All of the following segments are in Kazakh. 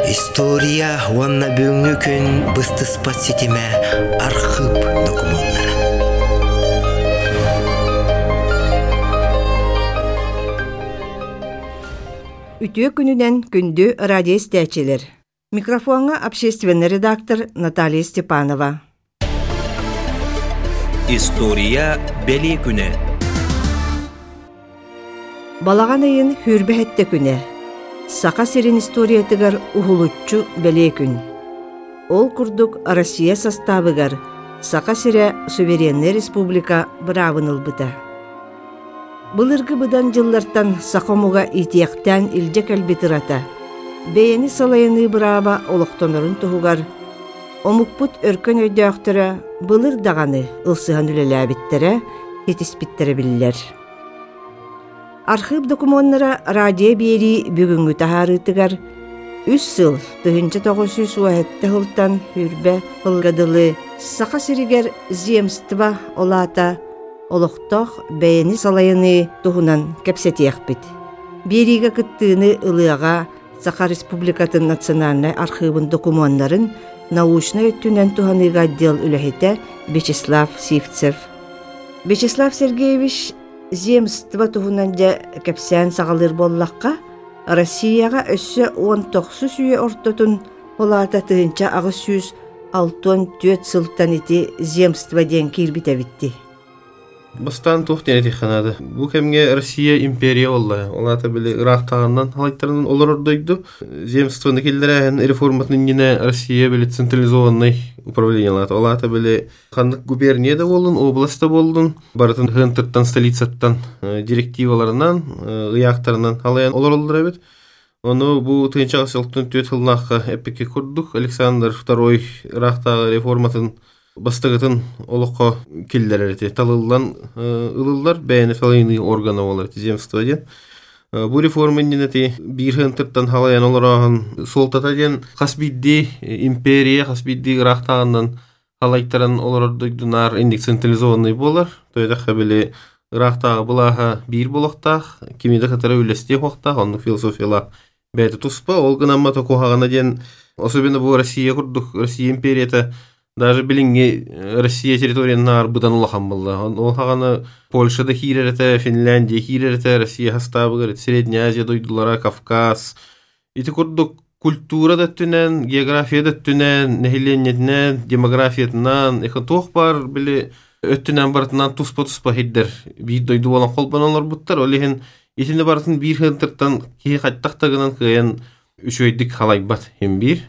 История уанна бүгүнкү күн быстыспат сетиме архив документтары. Үтүө күнүнен күндү радио истечилер. Микрофонга общественный редактор Наталья Степанова. История бели күнү. Балаган айын хүрбэхетте күнэ. Сака сирин историятыгар ухулуччу беле күн. Ол курдук Россия составыгар Сака сире суверенный республика быраабынылбыта. Былыргы быдан жыллартан Сакомуга итияктан илже кэлбитырата. Бейени салайыны бырааба олоқтонорун туһугар. Омукпут өркөн өйдөктөрө былыр даганы ылсыхан үлеләбиттере хетиспиттере биллер. Архив документтары радио бери бүгүнгү тахарытыгар 3 сыл 1900 хылтан хүрбе хылгадылы Сака сиригер земства олата олохтох бейни салайыны туһунан кепсетиякпит. Бериге кыттыыны ылыага Сака Республикатын национальный архивын документтарын научный өттүнен туһаныга отдел үлэхите Вячеслав Сивцев. Вячеслав Сергеевич земства туһунан да кепсен сагалыр боллакка Россияга өссө 19 үйе ортотун олата тыынча агыс 164 сылтан ити земства ден кирбитебитти. Бастан тухтен этиханады. Бу кемге Россия империя олла. Олата биле Ирак тагынан халайттарынан олар ордойду. Земствоны келдерен реформатын йне Россия биле централизованный управление олата. Олата биле хандык губернияда болдун, областта болдун. Баратын хынтырттан столицаттан директиваларынан, ыяктарынан халаян олар олдырабет. Оны бу тыынча асылтын төт хылнакка эпеке курдук. Александр II Ирактагы реформатын бастыгытын олоққа келдер эти талылдан ылылар бәйне салайны органы олар земство ден. Бу реформа ненети бир хынтырттан халаян оларагын солтата ден касбидди империя касбидди Ирактагынан халайттарын олар дойдунар индик централизованный болар. Тойда хабеле Ирактагы булага бир болоқтақ, кимиде катара үлесте хоқтақ, оны философияла бәйті туспа, ол гынамма токуғағана ден, особенно бу Россия курдук, Россия империята даже билинги Россия территорияна арбыдан улахан болды. Ол хаганы Польшада хиререте, Финляндия хиререте, Россия хастабы, Средняя Азия дойдулара, Кавказ. Ити курдук культура да түнен, география да түнен, нехиленетнен, демографиятынан, эха тоқ бар, били өттүнен бартынан туспа хиддер. Бир дойду болан қолбаналар буттар, олихин итинде бартын бир хынтырттан кей қаттақтағынан кыян үш өйдік халай бат, хем бир.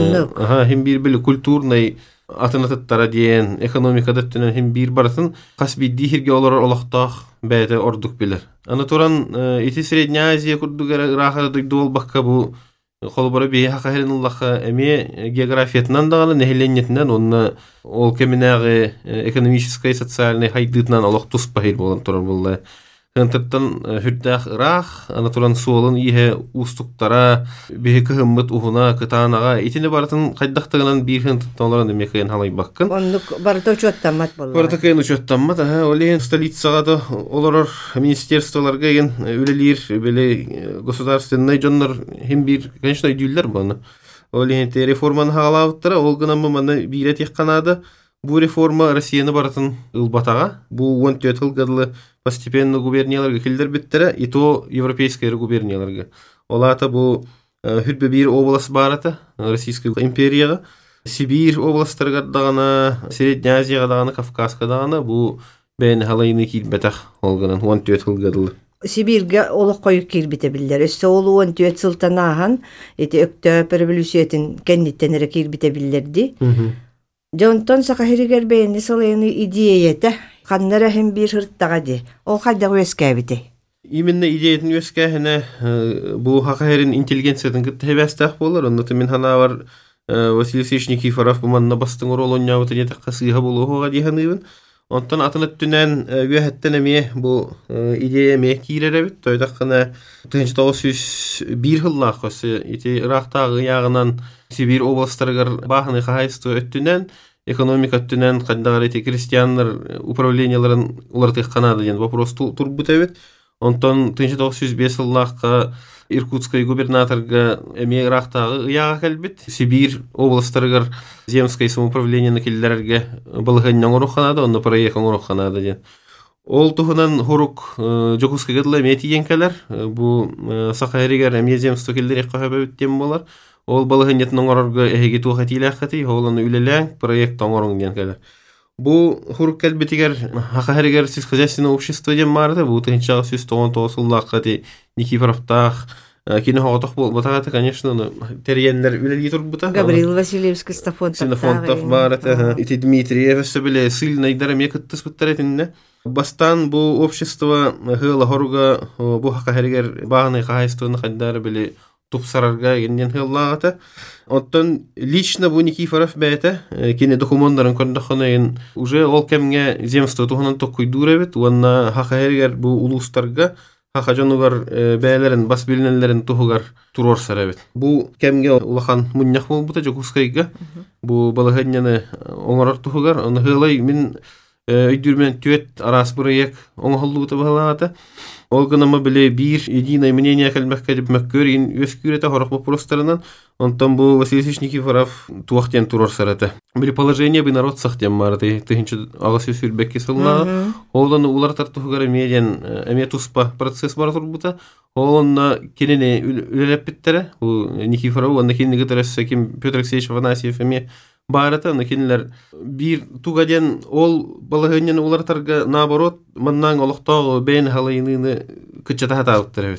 Хем бир били культурный атынатыттара дейін, экономикада түнен хем бир баратын, қасби дихирге олар олақтақ бәйті ордук білер. Аны туран ити Средняя Азия күрдігер рахада дойду ол баққа бұ қолбары бейі хақахерін ұллаққа әме географиятынан дағаны, нехеленетінен, оны ол кемінәғі экономическай, социальный хайдытынан олақ тұспахир болан туран болды. Хынтырттан хүрдәқ Ирак, аны туран суолын ihe устуктара, бейі көхімміт уғына, кытаанаға, итіне баратын қайдақтығынан бір хынтырттан оларын демекайын халай баққын. Ондық барыта учеттамат болды. Барыта кайын учеттамат, олейін столицаға министерстволарға министерстволарға еген үлелер, беле государственный жонлар хем бір, конечно, үйділдер бұны. Олейін реформаны хағалауыттара, ол гынамы маны бейрет еққанады. Бу реформа Россияны баратын ылбатаға, бу 14 ылгадылы постепенно губернияларға келдер биттері, и то европейская губернияларға. Олата бу хүрбе бир область барата, Российская империяға, Сибирь областарға дағана, Средняя Азияға дағана, Кавказға дағана, бу бәйін халайыны келбетақ олғанын 14 ылгадылы. Сибирге олық қойық келбетебілдер. Өсі олу 14 сылтан ағын, өкті революциятын кәннеттенері келбетебілдерді. Жонтон сақахиригер бейінді салайыны идеяты қаннара хем бір хырттаға де. Ол қайдағы өскәбіде? Именно идеятын өскәхіне бұл хақахирин интеллигенциятын күтті хебәстәқ болар. Оннаты мен хана бар Василий Сеч Никифоров бұманна бастың орол оннауыты нетаққа сыйға болу оға дейханығын. Онтан атыны түнен өйәттен әме бұл идея әме кейрерәбіт. Тойдаққына 1901 жыллақ өсі Ирақтағы яғынан Сибирь областарығар бақыны қағайсты өттінен, экономика өттінен қандағар крестьянлар управленияларын олар тек қанады ден вопрос тұр бұт әбет. Онтон 1905 ыллаққа Иркутской губернаторга эме рахтагы ыяга келбит. Сибирь областарыгар земское самоуправление киллерге балыгын оңоруханада, онны проект оңоруханада ден. Ол тухунан хурук Жокускай гыдла метиен келер. Бу сахаригер эме земство киллер кахабыт тем болар. Ол балыгын етін оңорорга эһиги тухатилахати, оланы үлеләң проект оңорун ден келер. Бу хурук келбетигер хахаригер сельскохозяйственное общество ден марды. Бу тынча 119 ыллаққати Никифоровтах кино хоготох бол батагата, конечно, терьеннер үлелги турбута. Гаврил Васильевский Стафонтов барата. Ити Дмитриев сөбеле сильно идара мекыттыс буттаретинне. Бастан бу общество хыла хоруга бу хахаригер баганы хахайствоны хаддары беле тупсарарга генден хыллагата. Оттон лично бу Никифоров бәйті, кені документтарын көрдіқынайын уже ол кемге земство туханан тоққой дурабет, уанна хақайыргер бу улустарга хақажанугар бәйлерін, бас білінелерін тухугар турор сарабет. Бу кемге улахан мұннақ бол бұта Жокускайга, бу балығынняны оңарар тухугар, оны хылай мен өйдүрмен түйет арас бұрайек оңғалды бұта бағалағата. Ол гынама біле бир единое мнение кәлмәккә деп мәккөрин өз күреті хорақ вопростарынан, онтан бу Василий Ильич Никифоров туақтен турор сараты. Біле положение бы народ сақтен марды, тыхынчы ағасы сүрбәкке сылнағы, оланы улар тартуғары медиан әме туспа процесс бар тұрбыта, оланна кенене үлелеп біттері, Никифоров, онна кенене гытарасы кем Петр Алексеевич Афанасьев әме барата, накинлер бир тугаден ол балыгыннан улартарга наоборот маннан олохтоо бен халайныны кычата хатааттыр.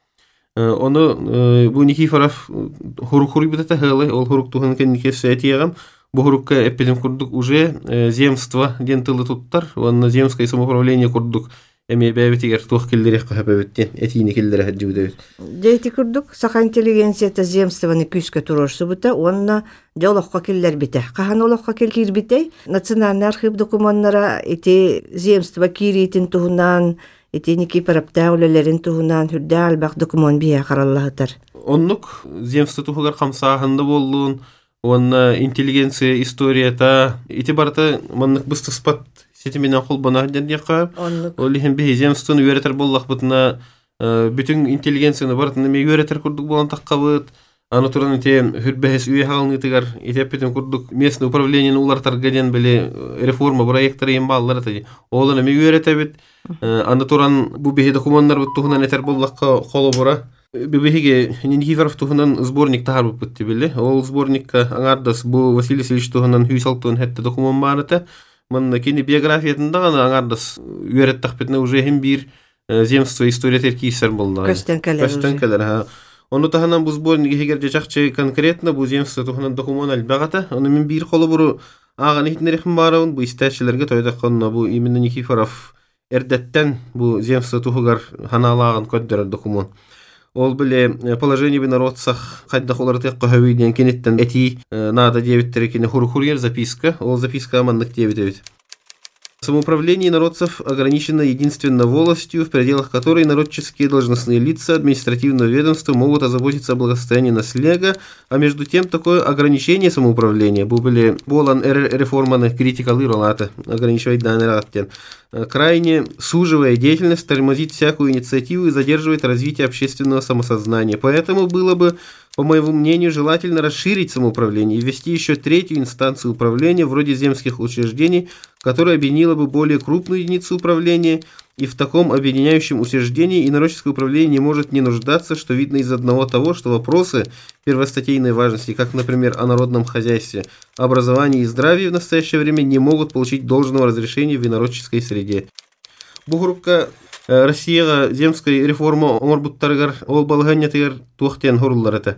Оны бу Никифоров хурук битата халы, ол хурук туган кенникесе этиягам. Бу хурукка эпидем курдук уже земство дентылы туттар, онна земское самоуправление курдук. Эме бәбетигер тух келдерек кахабеттен этини келдере хаджыбыт. Дейти курдук саха интеллигенцията земствоны күскө турорсу бута, онна жолокка келдер бите. Кахан олокка келкир бите, национальный архив документтара эти земство киритин tuhunан, эти Никифоровта үлелерин тухунан хүрдэ албак документ бия караллахытар. Оннук земство тухугар камсахында боллуун, онна интеллигенция историята ити барта маннык быстыспат сетименен қолбана дендеқа. Олихен бе земствоны үйретер боллақ бұтына бүтін интеллигенцияны бартына ме үйретер күрдік болан таққабыт. Аны туран ите хүрбәхес үйе халын итігар ите бүтін күрдік местный управлениені улартарға ден біле реформа проекттары ем балылар тәді. Оланы ме үйретер бет. Аны туран бұ бе документтар бұт тұхынан етер боллаққа қолы бұра. Бебехиге Никифоров тухынан сборник тахар бұтты біле. Ол сборникка аңардас бұ Василий Ильич тухынан хүйсалтуын хәтті документ барыты. Манна кини биографиятында гана аңардас үйрет тахпетне уже хем бир земство история теркисер болду. Көстенкелер. Оны таханан бу сборник егер жакчы конкретно бу земство туханан документ албагата, аны мен бир колу буру аган хитнерехим барабын бу истәчләргә тойдакканна бу именно Никифоров эрдәттән бу земство тухугар ханалаган көддер документ. Ол биле положение би народсах кайда холар тек кахавиден кенеттен эти надо девиттер кене хурхурьер записка, ол записка маннык девит. Самоуправление народцев ограничено единственно волостью, в пределах которой народческие должностные лица административного ведомства могут озаботиться о благосостоянии населения, а между тем такое ограничение самоуправления были болан реформаны критикалы ролата, ограничивать данный раттен, крайне суживая деятельность, тормозит всякую инициативу и задерживает развитие общественного самосознания. Поэтому было бы, по моему мнению, желательно расширить самоуправление и ввести еще третью инстанцию управления, вроде земских учреждений, которая объединила бы более крупную единицу управления, и в таком объединяющем учреждении инородческое управление не может не нуждаться, что видно из одного того, что вопросы первостатейной важности, как, например, о народном хозяйстве, образовании и здравии в настоящее время не могут получить должного разрешения в инородческой среде. Бугрупка Россияға земской реформа оңорбуттаргар ол балғаннятыгар туақтен хуруллар это.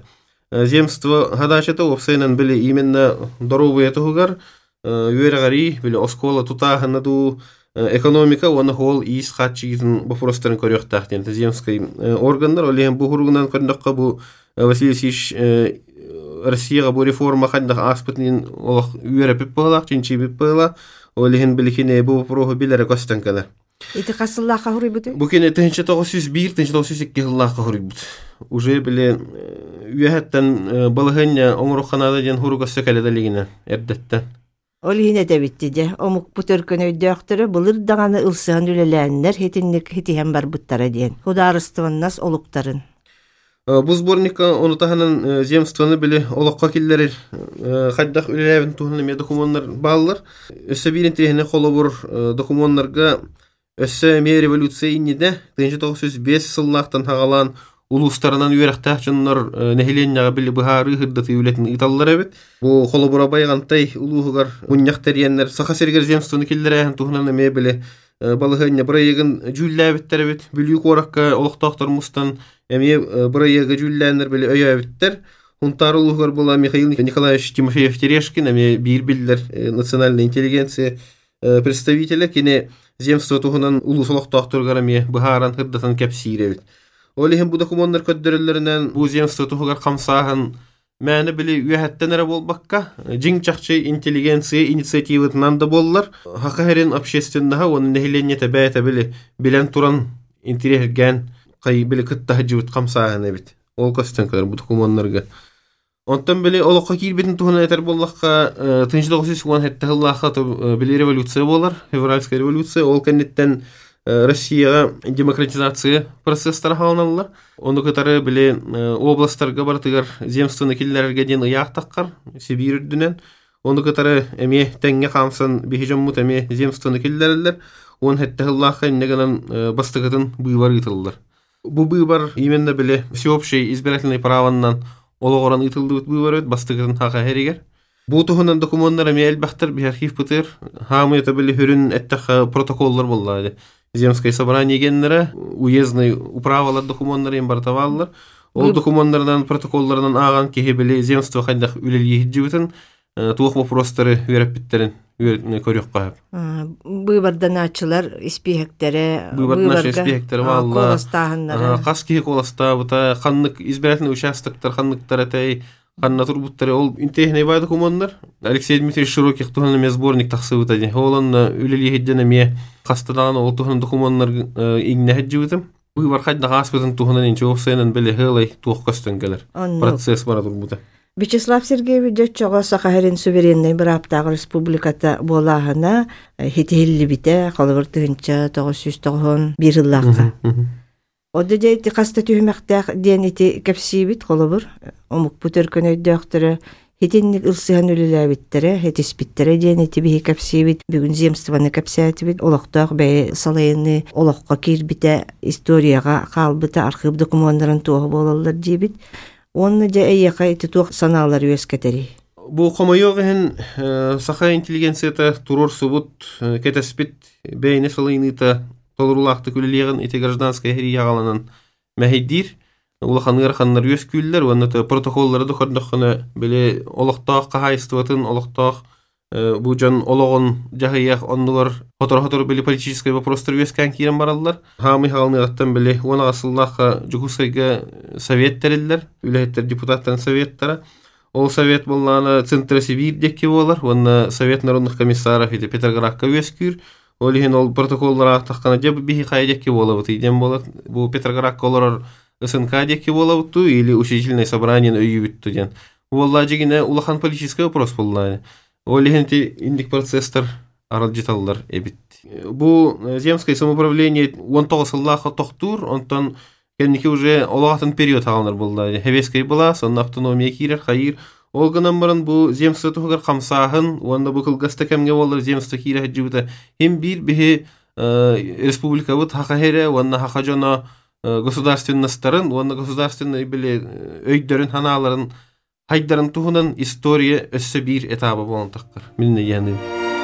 Земство хадачата опсайнан біле именно здоровые тугар, үйергари біле оскола тутаханаду экономика, оны хол ис хатчигизин бафоростарын көріқтақтен. Земской органдар, олеген бұғыруғынан көріндіққа бұ Василий Ильич Россияға бұ реформа қандақ аспытнен үйері піп бағылақ, чинчи піп бағылақ, олеген білікіне бұ бұрығы білері көстенкелер. Ити қасыллаққа хұрый бұты? Бұкен 1901-1902 жыллаққа хұрый бұты. Уже біле үйәттен балығынне оңырыққанада ден хұрығы сөкәледі легіне әрдеттен. Ол yine de bitti de. Omuk bu törkönöydöktörü bulur dağını ılsıhan ülelänler hetinlik hetihem bar buttara diyen. Hudarıstığınnas oluktarın. Bu sbornikka onu tahanın zemstvаны bile olakka killeri haddaq ülelevin tuhanı me dokumanlar bağlılar. Össe birin trehine kolobur dokumanlarga össe me revolütsiya innide 1905 yıllaqtan hağalan uluslarından üyerekta jınlar nehilenyaga bile bıharı hırdatı ületin itallar evet. Bu kolobura baygantay uluğugar munyak teriyenler saha serger zemstvаны killere tuhanı me bile balıhanya burayagın jüllabitler evet. Büyük orakka olaqtaqtar mustan emi burayagı jüllanlar bile öyabitler. Huntar uluğugar bola Mikhail Nikolaevich Timofeев Teрешкин emi bir biller nasionalny intelligensiya представителя kine zemstvo tuhunan ulus olaqtaqtar emi bıharan hırdatan kapsire evet. Olihim bu dokumanlar köddürellerinden bu zemstvo tuhugar kamsahan mäni bile üyehattanara bolbakka jiňçakçy intelligensiya inisiativatyndan da bollar. Hakaherin общественного onu nehileniyete bäte bile bilen turan interegen kay bile kıtta hajyt kamsahan ebit. Ol köstenkeler bu dokumanlarga. Ondan bile olaqqa kirbitin tuhana yeter bollaqqa 1917 yıllaqqa bile revolütsiya bolar. Fevralskiy revolütsiya ol kennetten Россияга демократизация процесстары халаналар. Onu кытары биле областтарга бартыгар земстваны киллерге ден ыяк таккар Сибирь дүнен. Onu кытары эме теңге камсын бихижем мут эме земстваны киллерлер. Он хетте Аллахка негенен бастыгытын быйбар ытылдыр. Бу быйбар именно биле всеобщий избирательный праваннан ологоран ытылды быйбар өт бастыгытын хака херигер. Бу тухунан документтар эме элбахтар би архив бытыр. Хамы это биле хүрүн эттех протоколлар боллады. Земское собрание геннера, уездный управалар документтары имбартаваллар. Ол документтардан протоколлардан аган кеhe биле земство хайдах үлелги жибитин туох вопростары верепиттерин көрөк кайып. Быйбардан ачылар испехектере, быйбардан испехектере валла. Кас кеhe коласта бута ханнык избирательный участоктар ханныктар этэй Ханна турбуттары ол интехне бай документтар. Алексей Дмитриевич Широких туханна ме сборник тахсыбыта ди. Олан үлели хеджене ме кастадан ол тухан документтар игне хеджибитим. Бу бар хадда гаспытын туханан инче офсенен беле хылай тух кастан келер. Процесс бара турбута. Вячеслав Сергеевич Жочого Сахарин суверенный bir аптагы республиката болахана хетелли бите калбыртынча 991 yıllaqqa. Ода дейти каста түймәктәк денити кепсибит колобур. Омук бу төркөнөйдөктөрө хетинник ылсыхан үлеләбиттере, хетиспиттере денити бихи кепсибит. Бүгүн земстваны кепсәтибит. Олоктак бәй салайны олокка кирбите историяга калбыта архив документтарын туох болалар дибит. Онны да эйяка ити туох санаалар өскетери. Бу комойогын саха интеллигенцията турор субут кетеспит бәйне салайныта Толурлахты күлелеген ите гражданская хириягаланан мәхиддир. Улаханыр ханнар өз күллер, ваннаты протоколлары дұқырдықыны біле олықтақ қағайыстыватын, олықтақ бұл жан олығын жағыяқ ондылар хотор-хотор біле политическай вопростар өз кән керен баралылар. Хамы халынығаттан біле оны асыллаққа жүгісайға совет тәрелілер, үләйттер депутаттарын советтары. Ол совет болланы Центр Сибирь декі болар, ванна совет народных комиссаров ете Петроградқа өз күр. Олиһин ол протоколлар ақтаққана жеп бихи қайдекі болабыты идем болат. Бұл Петроградқа олар СНК декі болабыты или учредительное собраниен өйі бүтті ден. Олла жегіне улахан политический вопрос болланы. Олиһин те индик процесстар арал жеталылар эбит. Бұл земское самоуправление 19 сыллаға тоқтур, онтан кәнеке уже олағатын период ағалынар болланы. Хевескай была, сонна автономия кирер, хайыр. Олганан баран бу земство тугар камсахын, уанда бу кылгаста кемге болар земство кире хаджыбыта. Хем бир бихи республика вот хахахере, уанда хахажона государственностарын, уанда государственный биле өйдөрүн ханаларын хайдарын тугунан история өссө бир этабы болан таққар. Минне яны.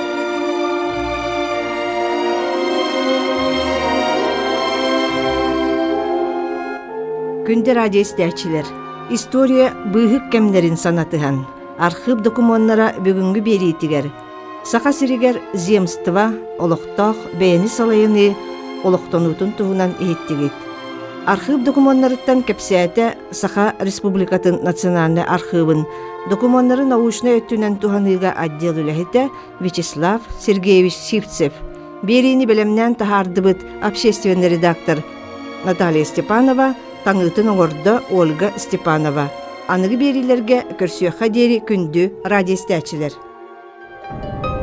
Күнде радио истәчилер. История быйык кемнерин санатыхан. Архив документтара бүгүнгү беритигер. Сака сиригер земства, олоктох, бэйни салайыны, олоктонутун туһунан иһиттигит. Архив документтарыттан кепсәте Саха Республикатын национальный архивын документтары научный өттүнен туһаныга отдел үлэхите Вячеслав Сергеевич Сивцев. Берини белемнен тахардыбыт общественный редактор Наталья Степанова, таңытын оңорда Ольга Степанова. Анығы берилерге көрсөйқа дери күнді радиостәчілер.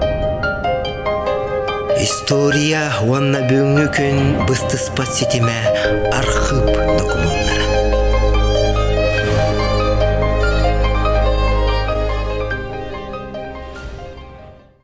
История уанна бүгүнкү күн быстыспат сетиме архып документ.